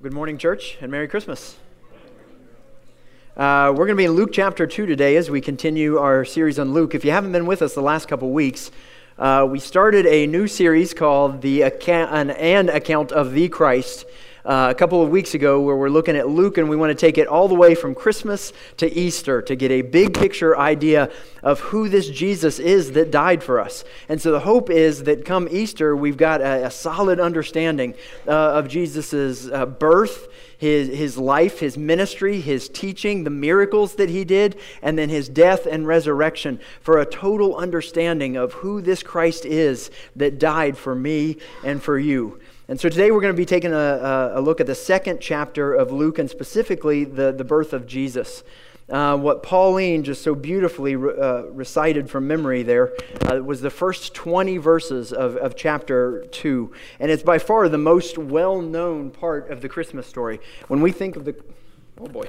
Good morning, church, and Merry Christmas. We're going to be in Luke chapter 2 today as we continue our series on Luke. If you haven't been with us the last couple weeks, we started a new series called An Account of the Christ a couple of weeks ago, where we're looking at Luke, and we want to take it all the way from Christmas to Easter to get a big picture idea of who this Jesus is that died for us. And so the hope is that come Easter, we've got a solid understanding of Jesus' birth, his life, his ministry, his teaching, the miracles that he did, and then his death and resurrection, for a total understanding of who this Christ is that died for me and for you. And so today we're going to be taking a look at the second chapter of Luke, and specifically the birth of Jesus. What Pauline just so beautifully recited from memory there was the first 20 verses of chapter 2. And it's by far the most well-known part of the Christmas story. When we think of the... Oh boy.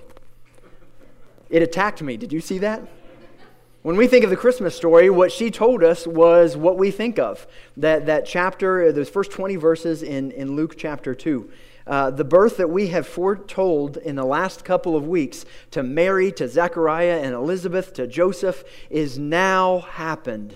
It attacked me. Did you see that? When we think of the Christmas story, what she told us was what we think of. That chapter, those first 20 verses in Luke chapter 2. The birth that we have foretold in the last couple of weeks to Mary, to Zechariah and Elizabeth, to Joseph, is now happened.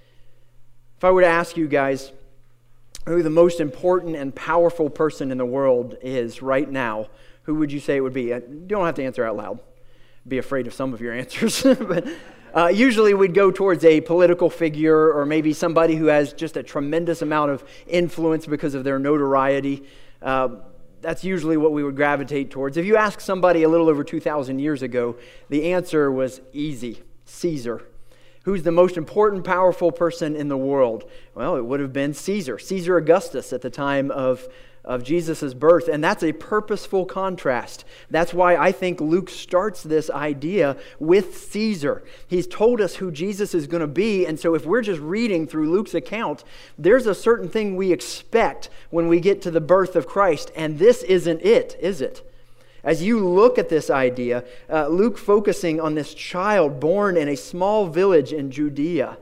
If I were to ask you guys who the most important and powerful person in the world is right now, who would you say it would be? You don't have to answer out loud. Be afraid of some of your answers. But usually we'd go towards a political figure, or maybe somebody who has just a tremendous amount of influence because of their notoriety. That's usually what we would gravitate towards. If you ask somebody a little over 2,000 years ago, the answer was easy: Caesar. Who's the most important, powerful person in the world? Well, it would have been Caesar Augustus at the time of Jesus' birth. And that's a purposeful contrast. That's why I think Luke starts this idea with Caesar. He's told us who Jesus is going to be, and so if we're just reading through Luke's account, there's a certain thing we expect when we get to the birth of Christ, and this isn't it, is it? As you look at this idea, Luke focusing on this child born in a small village in Judea.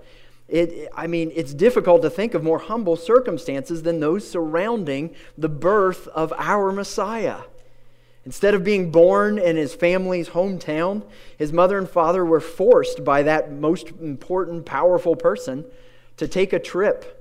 It's difficult to think of more humble circumstances than those surrounding the birth of our Messiah. Instead of being born in his family's hometown, his mother and father were forced by that most important, powerful person to take a trip,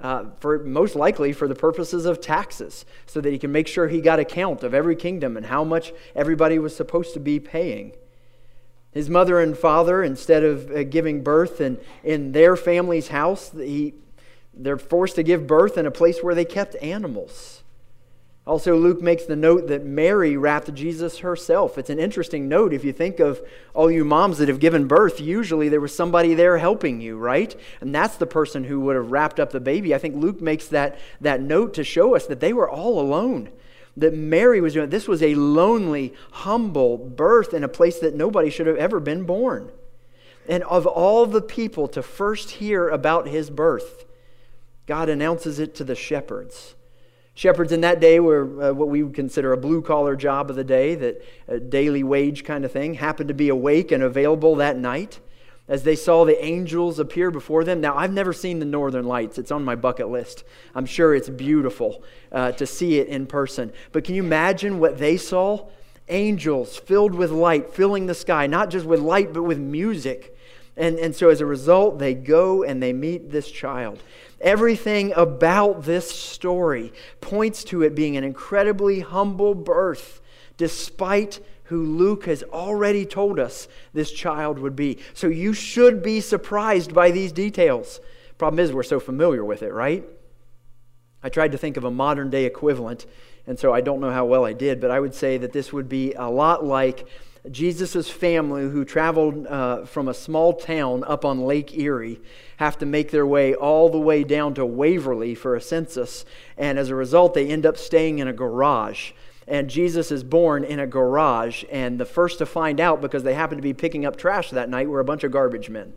most likely for the purposes of taxes, so that he can make sure he got a count of every kingdom and how much everybody was supposed to be paying. His mother and father, instead of giving birth in their family's house, they're forced to give birth in a place where they kept animals. Also, Luke makes the note that Mary wrapped Jesus herself. It's an interesting note. If you think of all you moms that have given birth, usually there was somebody there helping you, right? And that's the person who would have wrapped up the baby. I think Luke makes that note to show us that they were all alone. That Mary was doing. This was a lonely, humble birth in a place that nobody should have ever been born. And of all the people to first hear about his birth, God announces it to the shepherds. Shepherds in that day were what we would consider a blue-collar job of the day, that a daily wage kind of thing, happened to be awake and available that night as they saw the angels appear before them. Now, I've never seen the Northern Lights. It's on my bucket list. I'm sure it's beautiful to see it in person. But can you imagine what they saw? Angels filled with light, filling the sky, not just with light, but with music. And so as a result, they go and they meet this child. Everything about this story points to it being an incredibly humble birth, despite who Luke has already told us this child would be. So you should be surprised by these details. Problem is, we're so familiar with it, right? I tried to think of a modern day equivalent, and so I don't know how well I did, but I would say that this would be a lot like Jesus' family, who traveled from a small town up on Lake Erie, have to make their way all the way down to Waverly for a census, and as a result, they end up staying in a garage. And Jesus is born in a garage, and the first to find out, because they happened to be picking up trash that night, were a bunch of garbage men.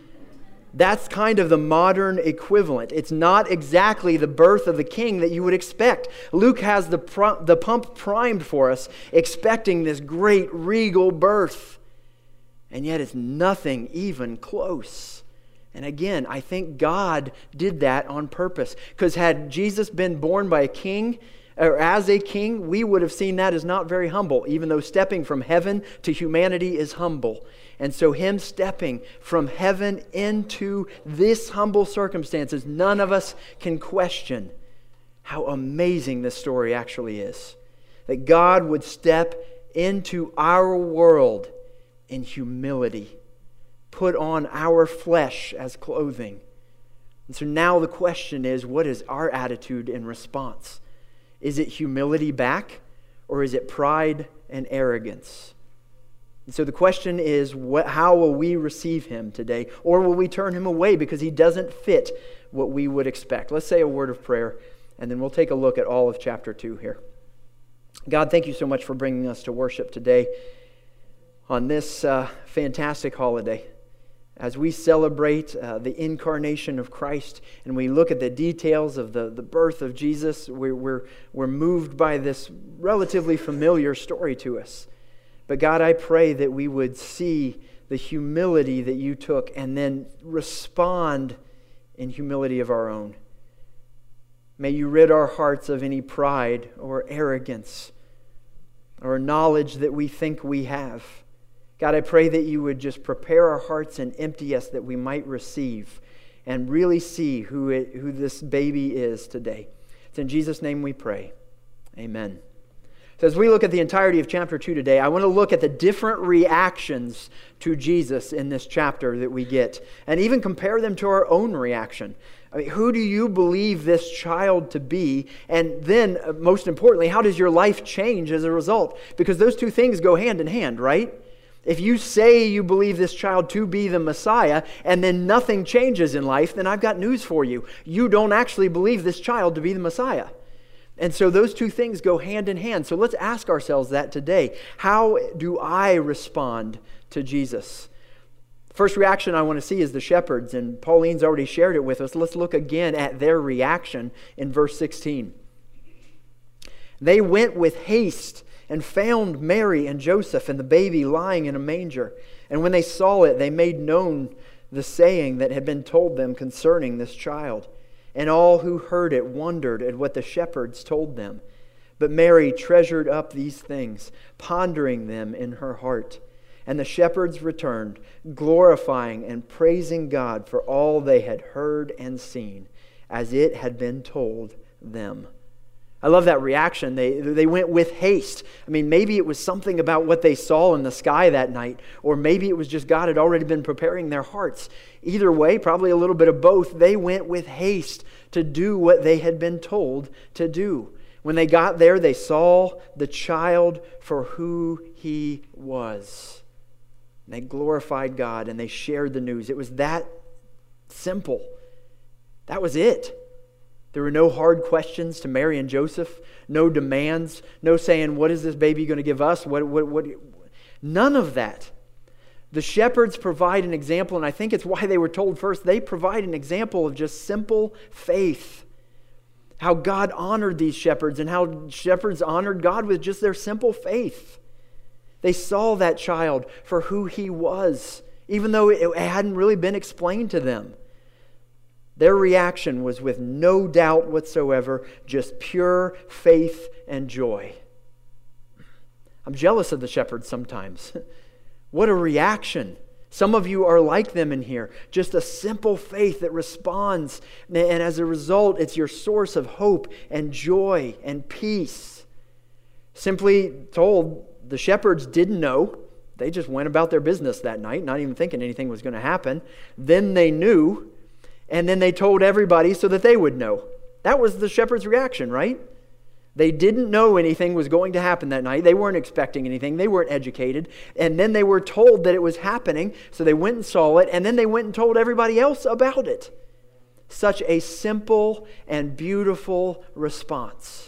That's kind of the modern equivalent. It's not exactly the birth of the king that you would expect. Luke has the pump primed for us, expecting this great regal birth. And yet it's nothing even close. And again, I think God did that on purpose. Because had Jesus been born by a king, or as a king, we would have seen that as not very humble, even though stepping from heaven to humanity is humble. And so him stepping from heaven into this humble circumstances, none of us can question how amazing this story actually is. That God would step into our world in humility, put on our flesh as clothing. And so now the question is, what is our attitude in response? Is it humility back, or is it pride and arrogance? And so the question is, how will we receive him today? Or will we turn him away because he doesn't fit what we would expect? Let's say a word of prayer, and then we'll take a look at all of chapter 2 here. God, thank you so much for bringing us to worship today on this fantastic holiday. As we celebrate the incarnation of Christ and we look at the details of the birth of Jesus, we're moved by this relatively familiar story to us. But God, I pray that we would see the humility that you took and then respond in humility of our own. May you rid our hearts of any pride or arrogance or knowledge that we think we have. God, I pray that you would just prepare our hearts and empty us that we might receive and really see who this baby is today. It's in Jesus' name we pray. Amen. So as we look at the entirety of chapter 2 today, I want to look at the different reactions to Jesus in this chapter that we get, and even compare them to our own reaction. I mean, who do you believe this child to be? And then, most importantly, how does your life change as a result? Because those two things go hand in hand, right? If you say you believe this child to be the Messiah and then nothing changes in life, then I've got news for you. You don't actually believe this child to be the Messiah. And so those two things go hand in hand. So let's ask ourselves that today. How do I respond to Jesus? First reaction I want to see is the shepherds, and Pauline's already shared it with us. Let's look again at their reaction in verse 16. They went with haste and found Mary and Joseph and the baby lying in a manger. And when they saw it, they made known the saying that had been told them concerning this child. And all who heard it wondered at what the shepherds told them. But Mary treasured up these things, pondering them in her heart. And the shepherds returned, glorifying and praising God for all they had heard and seen, as it had been told them. I love that reaction. They went with haste. I mean, maybe it was something about what they saw in the sky that night, or maybe it was just God had already been preparing their hearts. Either way, probably a little bit of both. They went with haste to do what they had been told to do. When they got there, they saw the child for who he was. They glorified God and they shared the news. It was that simple. That was it. There were no hard questions to Mary and Joseph, no demands, no saying, what is this baby going to give us? None of that. The shepherds provide an example, and I think it's why they were told first. They provide an example of just simple faith. How God honored these shepherds and how shepherds honored God with just their simple faith. They saw that child for who he was, even though it hadn't really been explained to them. Their reaction was with no doubt whatsoever, just pure faith and joy. I'm jealous of the shepherds sometimes. What a reaction. Some of you are like them in here. Just a simple faith that responds. And as a result, it's your source of hope and joy and peace. Simply told, the shepherds didn't know. They just went about their business that night, not even thinking anything was going to happen. Then they knew. And then they told everybody so that they would know. That was the shepherd's reaction, right? They didn't know anything was going to happen that night. They weren't expecting anything. They weren't educated. And then they were told that it was happening. So they went and saw it. And then they went and told everybody else about it. Such a simple and beautiful response.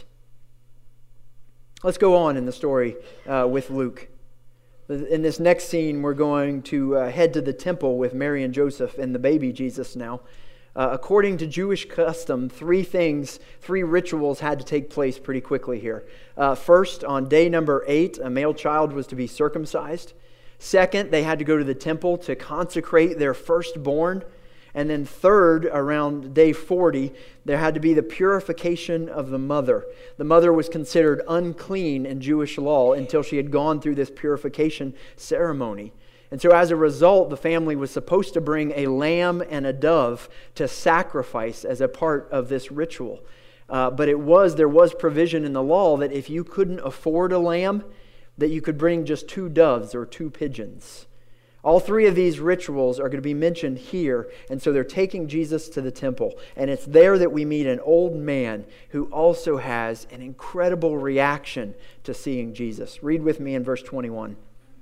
Let's go on in the story with Luke. In this next scene, we're going to head to the temple with Mary and Joseph and the baby Jesus now. According to Jewish custom, three rituals had to take place pretty quickly here. First, on day number 8, a male child was to be circumcised. Second, they had to go to the temple to consecrate their firstborn. And then third, around day 40, there had to be the purification of the mother. The mother was considered unclean in Jewish law until she had gone through this purification ceremony. And so as a result, the family was supposed to bring a lamb and a dove to sacrifice as a part of this ritual. But there was provision in the law that if you couldn't afford a lamb, that you could bring just 2 doves or 2 pigeons. All 3 of these rituals are going to be mentioned here, and so they're taking Jesus to the temple. And it's there that we meet an old man who also has an incredible reaction to seeing Jesus. Read with me in verse 21.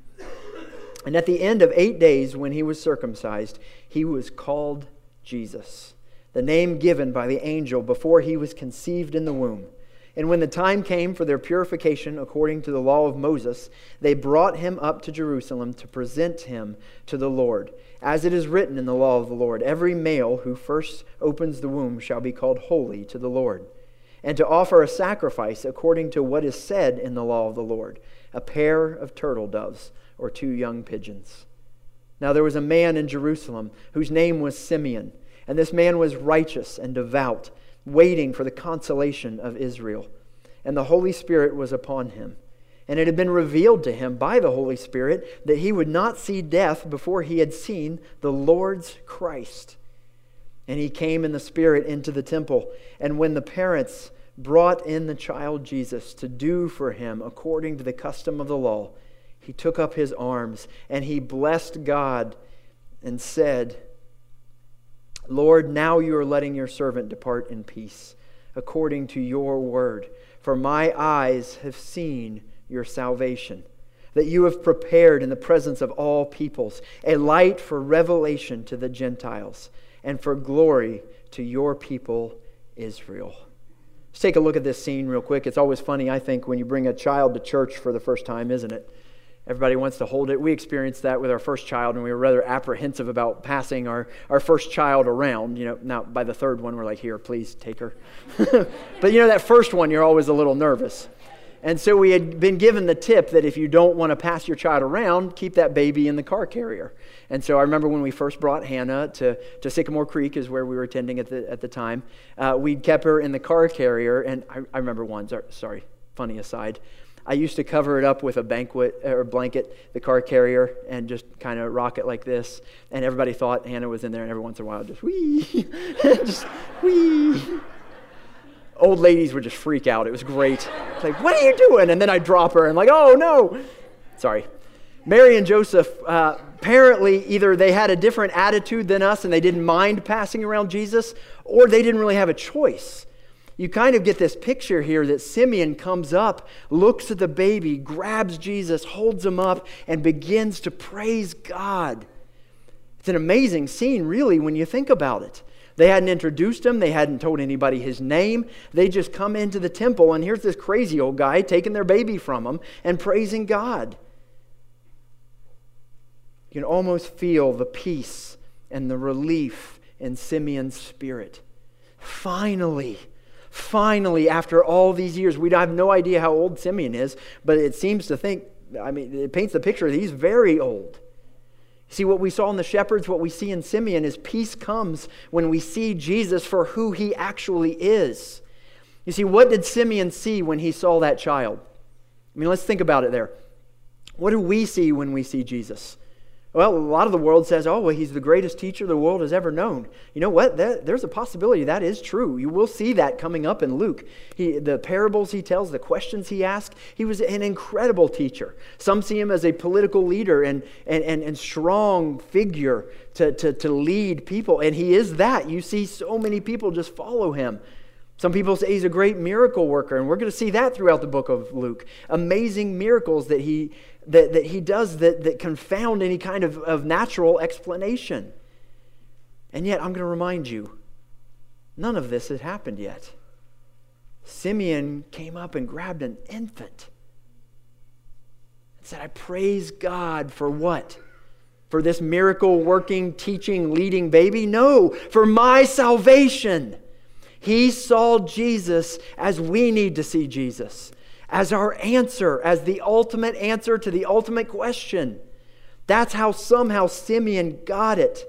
And at the end of 8 days, when he was circumcised, he was called Jesus, the name given by the angel before he was conceived in the womb. And when the time came for their purification according to the law of Moses, they brought him up to Jerusalem to present him to the Lord. As it is written in the law of the Lord, every male who first opens the womb shall be called holy to the Lord. And to offer a sacrifice according to what is said in the law of the Lord, a pair of turtle doves or 2 young pigeons. Now there was a man in Jerusalem whose name was Simeon, and this man was righteous and devout, waiting for the consolation of Israel. And the Holy Spirit was upon him. And it had been revealed to him by the Holy Spirit that he would not see death before he had seen the Lord's Christ. And he came in the Spirit into the temple. And when the parents brought in the child Jesus to do for him according to the custom of the law, he took up his arms and he blessed God and said, Lord, now you are letting your servant depart in peace, according to your word. For my eyes have seen your salvation, that you have prepared in the presence of all peoples, a light for revelation to the Gentiles, and for glory to your people Israel. Let's take a look at this scene real quick. It's always funny, I think, when you bring a child to church for the first time, isn't it? Everybody wants to hold it. We experienced that with our first child, and we were rather apprehensive about passing our first child around. Now by the third one, we're like, here, please take her. But that first one, you're always a little nervous. And so we had been given the tip that if you don't want to pass your child around, keep that baby in the car carrier. And so I remember when we first brought Hannah to Sycamore Creek, is where we were attending at the time. We'd kept her in the car carrier, and I remember one. Sorry, funny aside. I used to cover it up with a blanket, the car carrier, and just kind of rock it like this. And everybody thought Hannah was in there, and every once in a while, just whee, just whee. Old ladies would just freak out. It was great. It's like, what are you doing? And then I'd drop her, and like, oh no. Sorry. Mary and Joseph, apparently either they had a different attitude than us, and they didn't mind passing around Jesus, or they didn't really have a choice. You kind of get this picture here that Simeon comes up, looks at the baby, grabs Jesus, holds him up, and begins to praise God. It's an amazing scene, really, when you think about it. They hadn't introduced him. They hadn't told anybody his name. They just come into the temple, and here's this crazy old guy taking their baby from them and praising God. You can almost feel the peace and the relief in Simeon's spirit. Finally, after all these years, we have no idea how old Simeon is, but it seems to think, it paints the picture that he's very old. See, what we saw in the shepherds, what we see in Simeon is peace comes when we see Jesus for who he actually is. You see, what did Simeon see when he saw that child? Let's think about it there. What do we see when we see Jesus? Well, a lot of the world says, he's the greatest teacher the world has ever known. You know what? There's a possibility that is true. You will see that coming up in Luke. The parables he tells, the questions he asks, he was an incredible teacher. Some see him as a political leader and strong figure to lead people, and he is that. You see so many people just follow him. Some people say he's a great miracle worker, and we're going to see that throughout the book of Luke. Amazing miracles that he does that confound any kind of natural explanation. And yet, I'm going to remind you, none of this had happened yet. Simeon came up and grabbed an infant and said, I praise God for what? For this miracle working, teaching, leading baby? No, for my salvation. He saw Jesus as we need to see Jesus, as our answer, as the ultimate answer to the ultimate question. That's how somehow Simeon got it.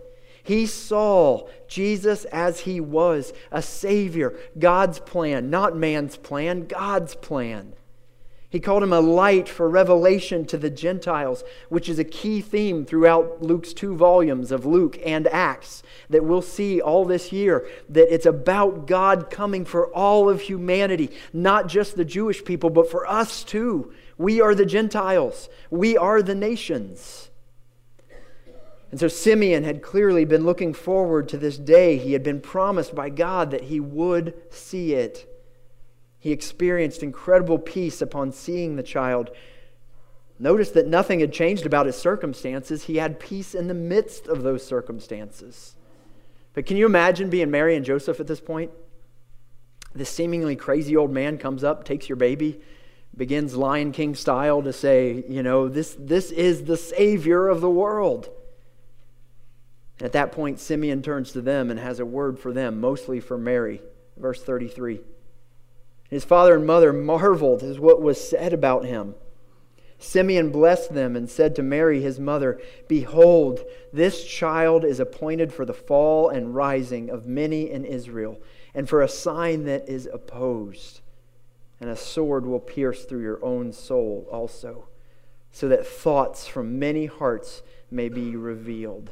He saw Jesus as he was, a Savior, God's plan, not man's plan, God's plan. He called him a light for revelation to the Gentiles, which is a key theme throughout Luke's 2 volumes of Luke and Acts that we'll see all this year, that it's about God coming for all of humanity, not just the Jewish people, but for us too. We are the Gentiles. We are the nations. And so Simeon had clearly been looking forward to this day. He had been promised by God that he would see it. He experienced incredible peace upon seeing the child. Notice that nothing had changed about his circumstances. He had peace in the midst of those circumstances. But can you imagine being Mary and Joseph at this point? This seemingly crazy old man comes up, takes your baby, begins Lion King style to say, this is the Savior of the world. At that point, Simeon turns to them and has a word for them, mostly for Mary. Verse 33. His father and mother marveled at what was said about him. Simeon blessed them and said to Mary, his mother, "Behold, this child is appointed for the fall and rising of many in Israel, and for a sign that is opposed. And a sword will pierce through your own soul also, so that thoughts from many hearts may be revealed."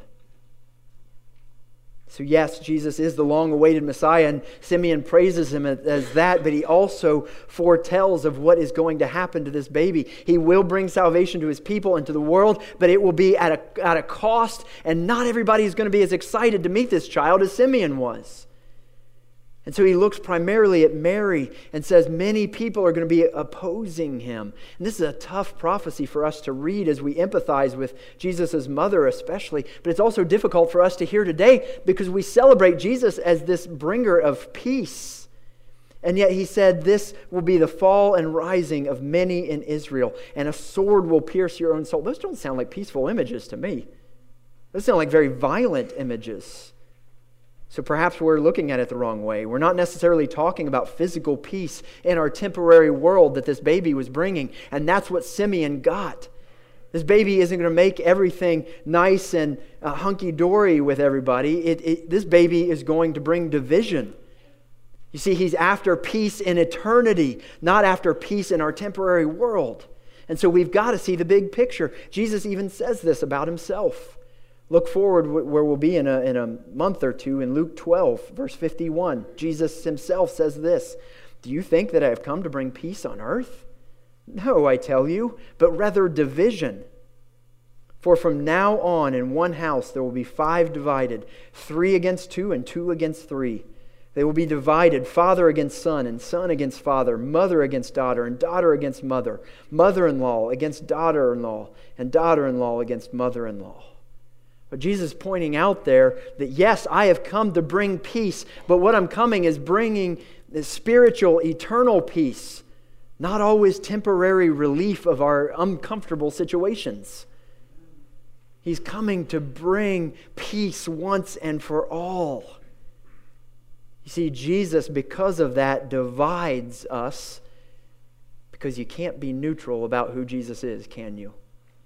So yes, Jesus is the long-awaited Messiah, and Simeon praises him as that, but he also foretells of what is going to happen to this baby. He will bring salvation to his people and to the world, but it will be at a cost, and not everybody is going to be as excited to meet this child as Simeon was. And so he looks primarily at Mary and says many people are going to be opposing him. And this is a tough prophecy for us to read as we empathize with Jesus' mother especially. But it's also difficult for us to hear today because we celebrate Jesus as this bringer of peace. And yet he said this will be the fall and rising of many in Israel, and a sword will pierce your own soul. Those don't sound like peaceful images to me. Those sound like very violent images. So perhaps we're looking at it the wrong way. We're not necessarily talking about physical peace in our temporary world that this baby was bringing. And that's what Simeon got. This baby isn't going to make everything nice and hunky-dory with everybody. This baby is going to bring division. You see, he's after peace in eternity, not after peace in our temporary world. And so we've got to see the big picture. Jesus even says this about himself. Look forward where we'll be in a month or two in Luke 12, verse 51. Jesus himself says this, "Do you think that I have come to bring peace on earth? No, I tell you, but rather division. For from now on in one house there will be 5 divided, 3 against 2 and 2 against 3. They will be divided, father against son and son against father, mother against daughter and daughter against mother, mother-in-law against daughter-in-law and daughter-in-law against mother-in-law." But Jesus is pointing out there that yes, I have come to bring peace, but what I'm coming is bringing the spiritual, eternal peace, not always temporary relief of our uncomfortable situations. He's coming to bring peace once and for all. You see, Jesus, because of that, divides us, because you can't be neutral about who Jesus is, can you?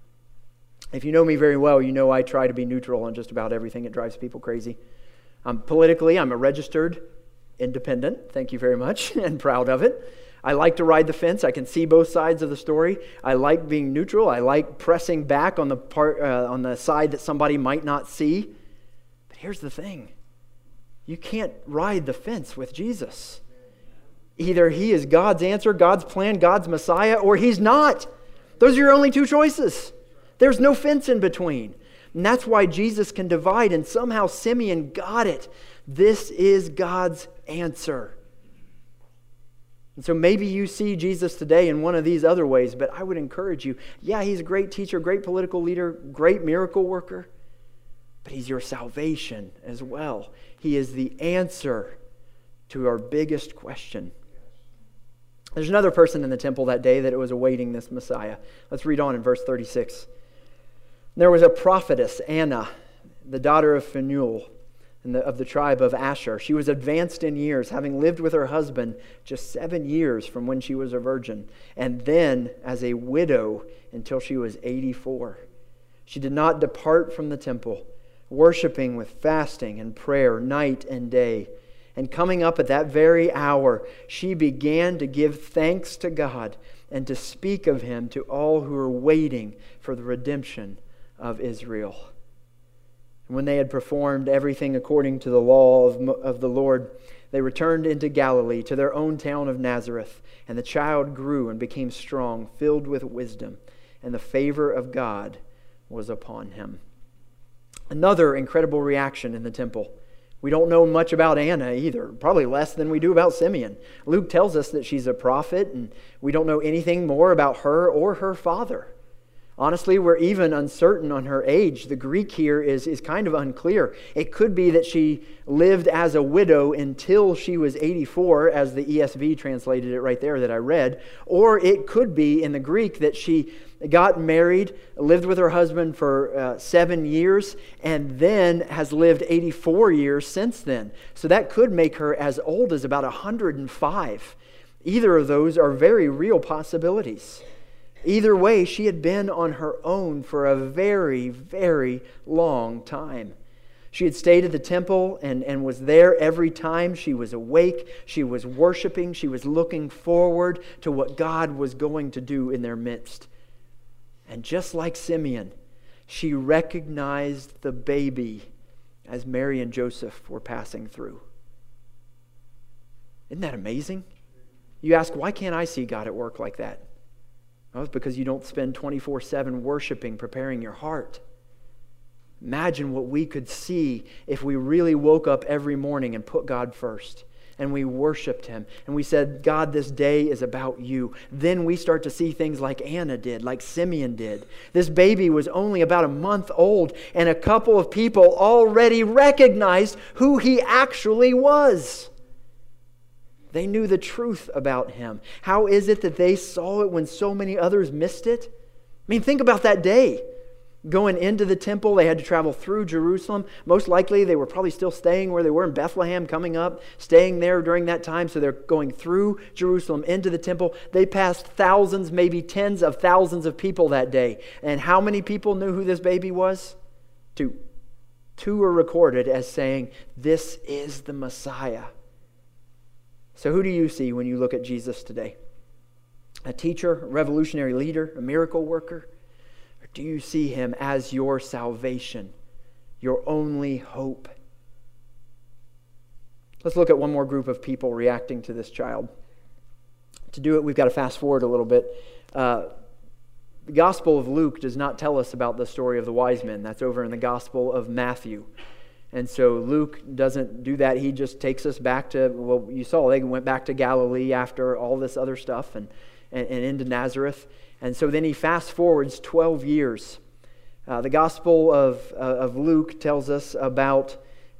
If you know me very well, you know I try to be neutral on just about everything that drives people crazy. Politically, I'm a registered independent, thank you very much, and proud of it. I like to ride the fence. I can see both sides of the story. I like being neutral. I like pressing back on the side that somebody might not see. But here's the thing. You can't ride the fence with Jesus. Either he is God's answer, God's plan, God's Messiah, or he's not. Those are your only 2 choices. There's no fence in between. And that's why Jesus can divide, and somehow Simeon got it. This is God's answer. And so maybe you see Jesus today in one of these other ways, but I would encourage you, yeah, he's a great teacher, great political leader, great miracle worker, but he's your salvation as well. He is the answer to our biggest question. There's another person in the temple that day that was awaiting this Messiah. Let's read on in verse 36. There was a prophetess, Anna, the daughter of Phanuel, of the tribe of Asher. She was advanced in years, having lived with her husband just 7 years from when she was a virgin, and then as a widow until she was 84. She did not depart from the temple, worshiping with fasting and prayer night and day. And coming up at that very hour, she began to give thanks to God and to speak of Him to all who were waiting for the redemption of Israel. And when they had performed everything according to the law of the Lord, they returned into Galilee to their own town of Nazareth. And the child grew and became strong, filled with wisdom, and the favor of God was upon him. Another incredible reaction in the temple. We don't know much about Anna either, probably less than we do about Simeon. Luke tells us that she's a prophet, and we don't know anything more about her or her father. Honestly, we're even uncertain on her age. The Greek here is kind of unclear. It could be that she lived as a widow until she was 84, as the ESV translated it right there that I read. Or it could be in the Greek that she got married, lived with her husband for 7 years, and then has lived 84 years since then. So that could make her as old as about 105. Either of those are very real possibilities. Either way, she had been on her own for a very, very long time. She had stayed at the temple and was there every time she was awake. She was worshiping. She was looking forward to what God was going to do in their midst. And just like Simeon, she recognized the baby as Mary and Joseph were passing through. Isn't that amazing? You ask, why can't I see God at work like that? Well, it's because you don't spend 24/7 worshiping, preparing your heart. Imagine what we could see if we really woke up every morning and put God first. And we worshiped Him. And we said, God, this day is about You. Then we start to see things like Anna did, like Simeon did. This baby was only about a month old, and a couple of people already recognized who he actually was. They knew the truth about Him. How is it that they saw it when so many others missed it? I mean, think about that day. Going into the temple, they had to travel through Jerusalem. Most likely, they were probably still staying where they were in Bethlehem, coming up, staying there during that time. So they're going through Jerusalem into the temple. They passed thousands, maybe tens of thousands of people that day. And how many people knew who this baby was? 2. 2 were recorded as saying, "This is the Messiah." So who do you see when you look at Jesus today? A teacher, a revolutionary leader, a miracle worker? Or do you see Him as your salvation, your only hope? Let's look at one more group of people reacting to this child. To do it, we've got to fast forward a little bit. The Gospel of Luke does not tell us about the story of the wise men. That's over in the Gospel of Matthew. And so Luke doesn't do that. He just takes us back to, well, you saw they went back to Galilee after all this other stuff and into Nazareth. And so then he fast forwards 12 years. The Gospel of Luke tells us about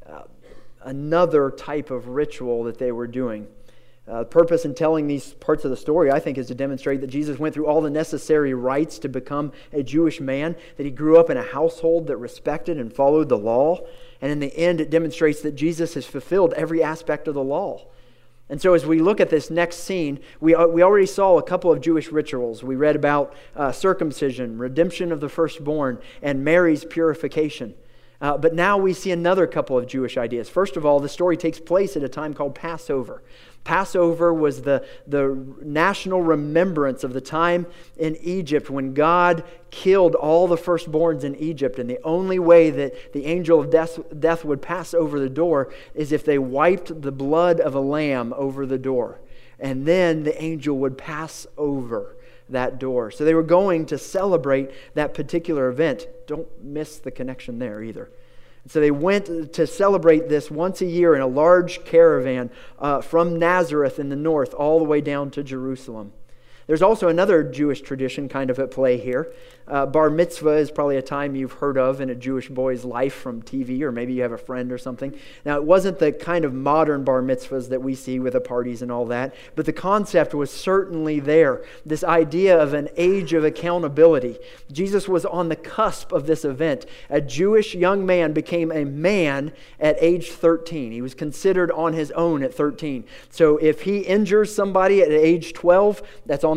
another type of ritual that they were doing. The purpose in telling these parts of the story, I think, is to demonstrate that Jesus went through all the necessary rites to become a Jewish man, that He grew up in a household that respected and followed the law. And in the end, it demonstrates that Jesus has fulfilled every aspect of the law. And so as we look at this next scene, we already saw a couple of Jewish rituals. We read about circumcision, redemption of the firstborn, and Mary's purification. But now we see another couple of Jewish ideas. First of all, the story takes place at a time called Passover. Passover was the national remembrance of the time in Egypt when God killed all the firstborns in Egypt. And the only way that the angel of death would pass over the door is if they wiped the blood of a lamb over the door. And then the angel would pass over that door. So they were going to celebrate that particular event. Don't miss the connection there either. So they went to celebrate this once a year in a large caravan from Nazareth in the north all the way down to Jerusalem. There's also another Jewish tradition kind of at play here. Bar mitzvah is probably a time you've heard of in a Jewish boy's life from TV, or maybe you have a friend or something. Now, it wasn't the kind of modern bar mitzvahs that we see with the parties and all that, but the concept was certainly there. This idea of an age of accountability. Jesus was on the cusp of this event. A Jewish young man became a man at age 13. He was considered on his own at 13. So if he injures somebody at age 12, that's on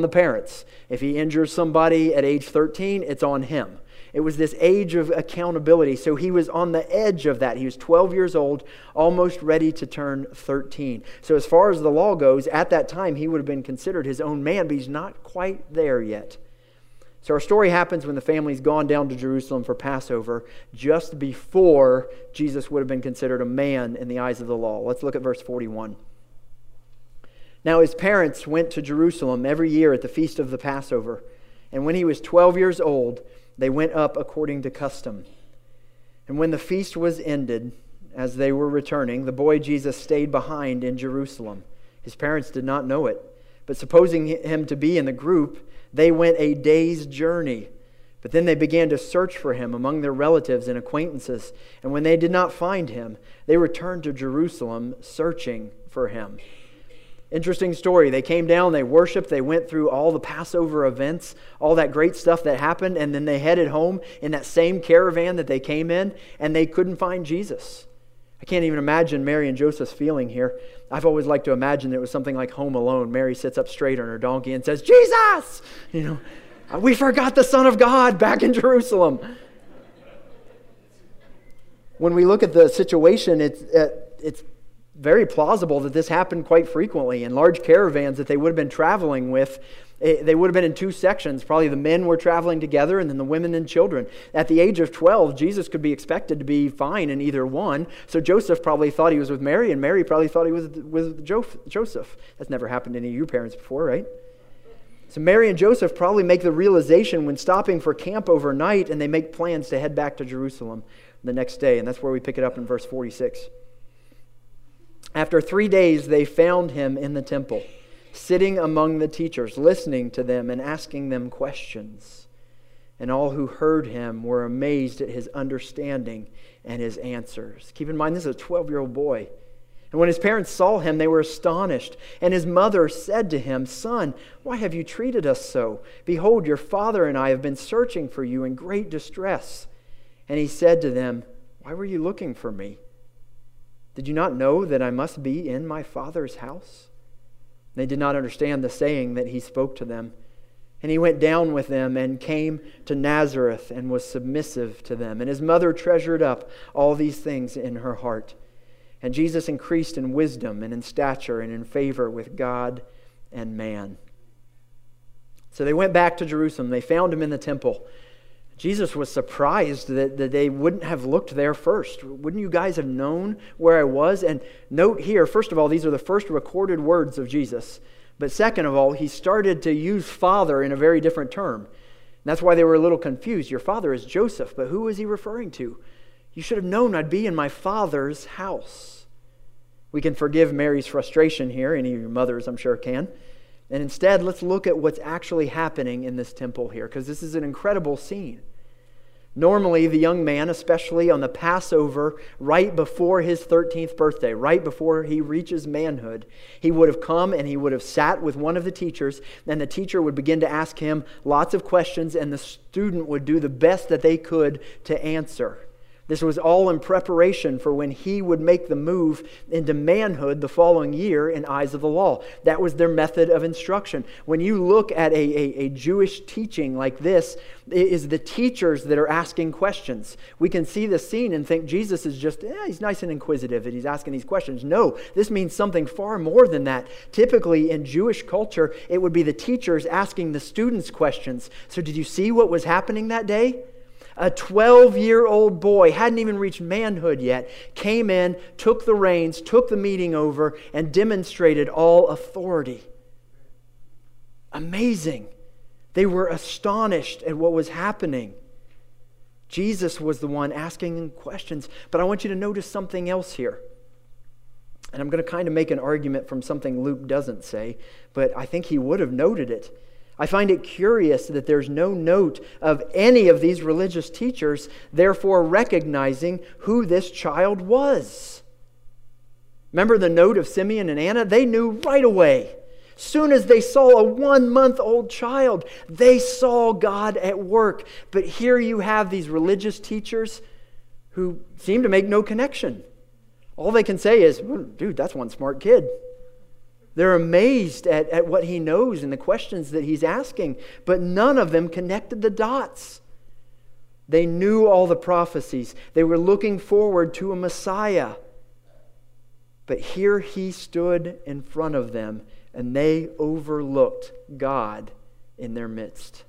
the parents. If he injures somebody at age 13, it's on him. It was this age of accountability. So he was on the edge of that. He was 12 years old, almost ready to turn 13. So as far as the law goes, at that time, he would have been considered his own man, but he's not quite there yet. So our story happens when the family's gone down to Jerusalem for Passover, just before Jesus would have been considered a man in the eyes of the law. Let's look at verse 41. Now his parents went to Jerusalem every year at the feast of the Passover. And when he was 12 years old, they went up according to custom. And when the feast was ended, as they were returning, the boy Jesus stayed behind in Jerusalem. His parents did not know it, but supposing him to be in the group, they went a day's journey. But then they began to search for him among their relatives and acquaintances. And when they did not find him, they returned to Jerusalem searching for him. Interesting story. They came down, they worshiped, they went through all the Passover events, all that great stuff that happened, and then they headed home in that same caravan that they came in, and they couldn't find Jesus. I can't even imagine Mary and Joseph's feeling here. I've always liked to imagine it was something like Home Alone. Mary sits up straight on her donkey and says, "Jesus! We forgot the Son of God back in Jerusalem." When we look at the situation, it's very plausible that this happened quite frequently in large caravans that they would have been traveling with. They would have been in two sections. Probably the men were traveling together and then the women and children. At the age of 12, Jesus could be expected to be fine in either one. So Joseph probably thought he was with Mary, and Mary probably thought he was with Joseph. That's never happened to any of you parents before, right? So Mary and Joseph probably make the realization when stopping for camp overnight, and they make plans to head back to Jerusalem the next day. And that's where we pick it up in verse 46. After 3 days, they found him in the temple, sitting among the teachers, listening to them and asking them questions. And all who heard him were amazed at his understanding and his answers. Keep in mind, this is a 12-year-old boy. And when his parents saw him, they were astonished. And his mother said to him, "Son, why have you treated us so? Behold, your father and I have been searching for you in great distress." And he said to them, "Why were you looking for me? Did you not know that I must be in my Father's house?" They did not understand the saying that he spoke to them. And he went down with them and came to Nazareth and was submissive to them. And his mother treasured up all these things in her heart. And Jesus increased in wisdom and in stature and in favor with God and man. So they went back to Jerusalem. They found him in the temple. Jesus was surprised that they wouldn't have looked there first. Wouldn't you guys have known where I was? And note here, first of all, these are the first recorded words of Jesus. But second of all, he started to use father in a very different term. And that's why they were a little confused. Your father is Joseph, but who is he referring to? You should have known I'd be in my Father's house. We can forgive Mary's frustration here. Any of your mothers, I'm sure, can. And instead, let's look at what's actually happening in this temple here, because this is an incredible scene. Normally, the young man, especially on the Passover, right before his 13th birthday, right before he reaches manhood, he would have come and he would have sat with one of the teachers, and the teacher would begin to ask him lots of questions, and the student would do the best that they could to answer. This was all in preparation for when he would make the move into manhood the following year in eyes of the law. That was their method of instruction. When you look at a Jewish teaching like this, it is the teachers that are asking questions. We can see the scene and think Jesus is just, he's nice and inquisitive and he's asking these questions. No, this means something far more than that. Typically in Jewish culture, it would be the teachers asking the students questions. So did you see what was happening that day? A 12-year-old boy, hadn't even reached manhood yet, came in, took the reins, took the meeting over, and demonstrated all authority. Amazing. They were astonished at what was happening. Jesus was the one asking questions. But I want you to notice something else here. And I'm going to kind of make an argument from something Luke doesn't say, but I think he would have noted it. I find it curious that there's no note of any of these religious teachers, therefore recognizing who this child was. Remember the note of Simeon and Anna? They knew right away. Soon as they saw a 1-month-old child, they saw God at work. But here you have these religious teachers who seem to make no connection. All they can say is, "Dude, that's one smart kid." They're amazed at what he knows and the questions that he's asking, but none of them connected the dots. They knew all the prophecies. They were looking forward to a Messiah. But here he stood in front of them, and they overlooked God in their midst.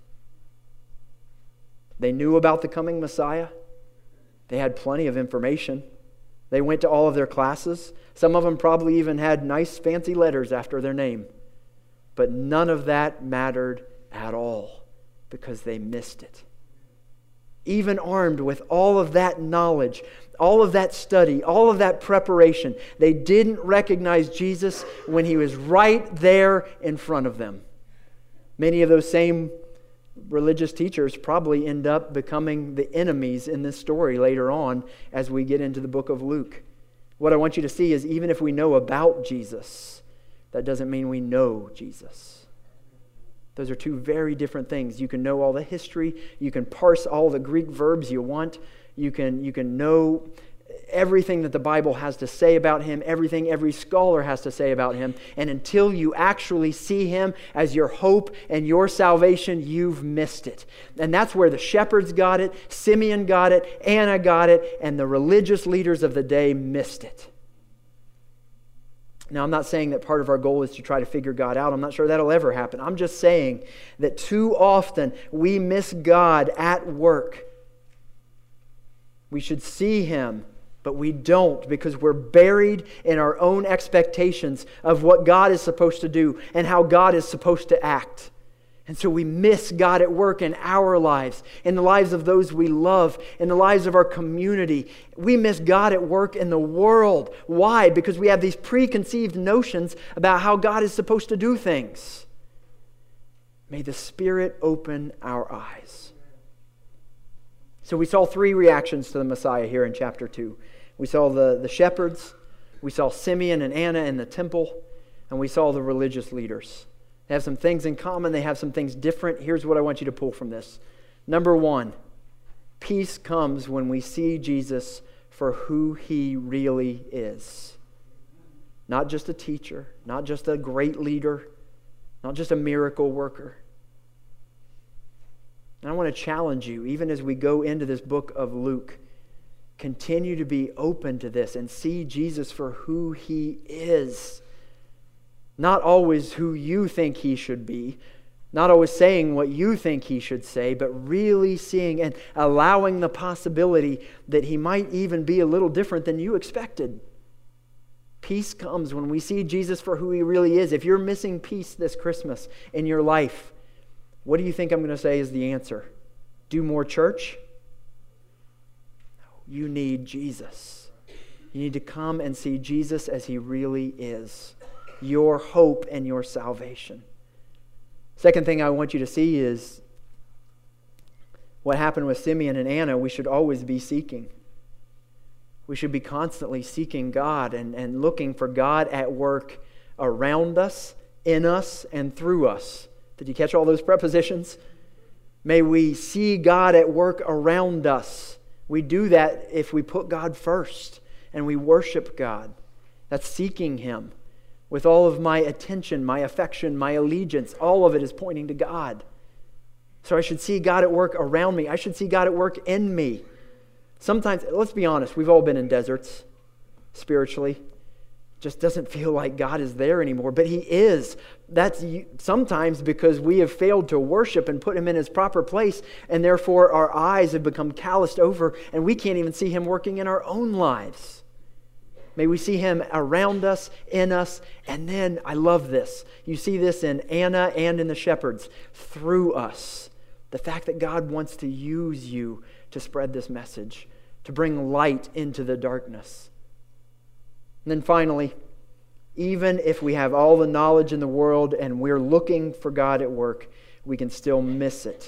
They knew about the coming Messiah. They had plenty of information. They went to all of their classes. Some of them probably even had nice fancy letters after their name. But none of that mattered at all because they missed it. Even armed with all of that knowledge, all of that study, all of that preparation, they didn't recognize Jesus when he was right there in front of them. Many of those same religious teachers probably end up becoming the enemies in this story later on as we get into the book of Luke. What I want you to see is even if we know about Jesus, that doesn't mean we know Jesus. Those are two very different things. You can know all the history. You can parse all the Greek verbs you want. You can know everything that the Bible has to say about him, everything every scholar has to say about him. And until you actually see him as your hope and your salvation, you've missed it. And that's where the shepherds got it, Simeon got it, Anna got it, and the religious leaders of the day missed it. Now, I'm not saying that part of our goal is to try to figure God out. I'm not sure that'll ever happen. I'm just saying that too often we miss God at work. We should see him, but we don't because we're buried in our own expectations of what God is supposed to do and how God is supposed to act. And so we miss God at work in our lives, in the lives of those we love, in the lives of our community. We miss God at work in the world. Why? Because we have these preconceived notions about how God is supposed to do things. May the Spirit open our eyes. So we saw three reactions to the Messiah here in chapter 2. We saw the shepherds, we saw Simeon and Anna in the temple, and we saw the religious leaders. They have some things in common. They have some things different. Here's what I want you to pull from this. Number one, peace comes when we see Jesus for who he really is. Not just a teacher, not just a great leader, not just a miracle worker. And I want to challenge you, even as we go into this book of Luke, continue to be open to this and see Jesus for who he is. Not always who you think he should be, not always saying what you think he should say, but really seeing and allowing the possibility that he might even be a little different than you expected. Peace comes when we see Jesus for who he really is. If you're missing peace this Christmas in your life, what do you think I'm going to say is the answer? Do more church? No, you need Jesus. You need to come and see Jesus as he really is. Your hope and your salvation. Second thing I want you to see is what happened with Simeon and Anna. We should always be seeking. We should be constantly seeking God and looking for God at work around us, in us, and through us. Did you catch all those prepositions? May we see God at work around us. We do that if we put God first and we worship God. That's seeking him. With all of my attention, my affection, my allegiance, all of it is pointing to God. So I should see God at work around me. I should see God at work in me. Sometimes, let's be honest, we've all been in deserts spiritually. It just doesn't feel like God is there anymore, but he is. That's sometimes because we have failed to worship and put him in his proper place, and therefore our eyes have become calloused over, and we can't even see him working in our own lives. May we see him around us, in us, and then, I love this, you see this in Anna and in the shepherds, through us. The fact that God wants to use you to spread this message, to bring light into the darkness. And then finally, even if we have all the knowledge in the world and we're looking for God at work, we can still miss it.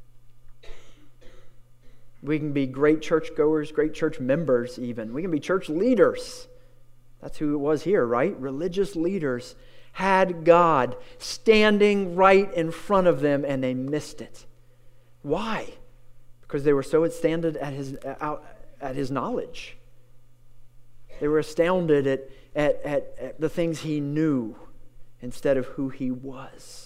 We can be great churchgoers, great church members even. We can be church leaders. That's who it was here, right? Religious leaders had God standing right in front of them and they missed it. Why? Because they were so astounded at his knowledge. They were astounded at the things he knew. instead of who he was.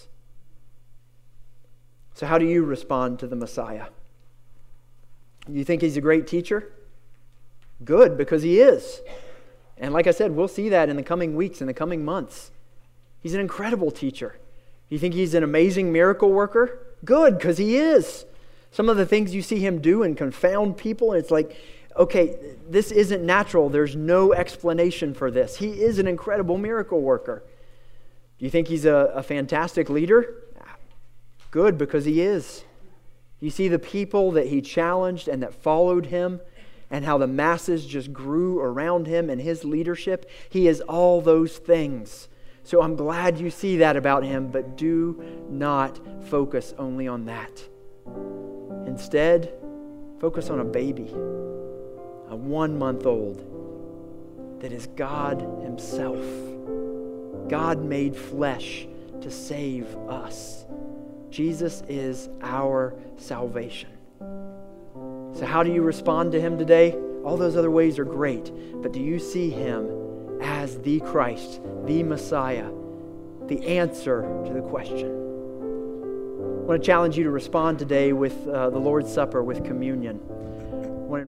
So how do you respond to the Messiah? You think he's a great teacher? Good, because he is. And like I said, we'll see that in the coming weeks, in the coming months. He's an incredible teacher. You think he's an amazing miracle worker? Good, because he is. Some of the things you see him do and confound people, and it's like, okay, this isn't natural. There's no explanation for this. He is an incredible miracle worker. Do you think he's a fantastic leader? Good, because he is. You see the people that he challenged and that followed him, and how the masses just grew around him and his leadership. He is all those things. So I'm glad you see that about him, but do not focus only on that. Instead, focus on a baby, a 1-month-old that is God himself. God made flesh to save us. Jesus is our salvation. So how do you respond to him today? All those other ways are great, but do you see him as the Christ, the Messiah, the answer to the question? I want to challenge you to respond today with the Lord's Supper, with communion.